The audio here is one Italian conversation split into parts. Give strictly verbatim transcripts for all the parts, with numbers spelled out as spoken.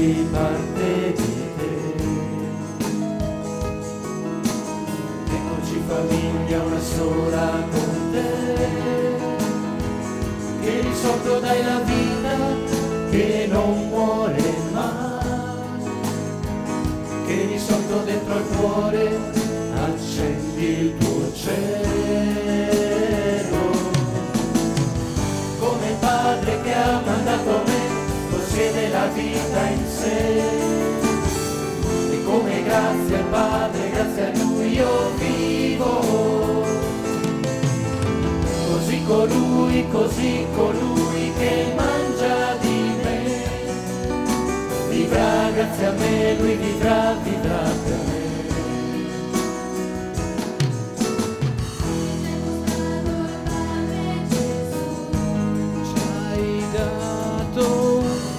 di parte di te. Eccoci famiglia, una sola con te, che risolto dai la vita che non muore mai, che risolto dentro il cuore accendi il tuo cielo. Come il Padre che ha mandato me possiede la vita in sé, e come grazie al Padre, grazie a Lui io vivo. Così colui, così colui che mangia di me, vivrà grazie a me, lui vivrà, vivrà per me. Ci hai dato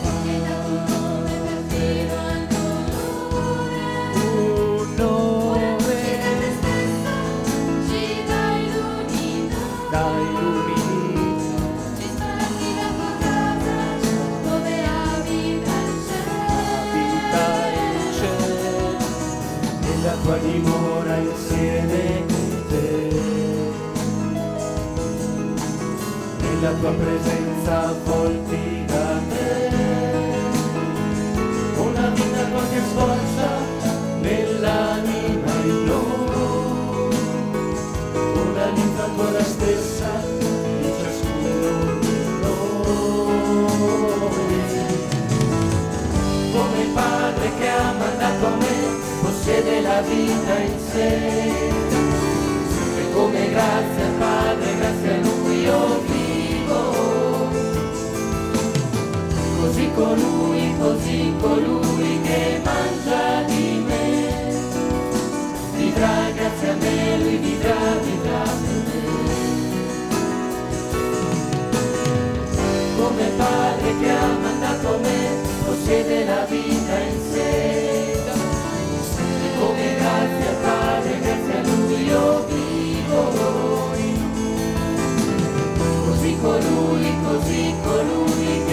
tua dimora insieme con te, nella tua presenza avvolti da te, una vita tua che sboccia nell'anima in noi, una vita tua la stessa di ciascuno di noi. Come il Padre che ha mandato a me possiede la vita in sé, e come grazie al Padre, grazie a Lui io vivo. Così colui, così colui che mangia di me, vivrà grazie a me, lui vivrà, vivrà per me. Come il Padre che ha mandato me possiede la vita in sé, come grazie al Padre, grazie a Lui io vivo. Così colui, così colui che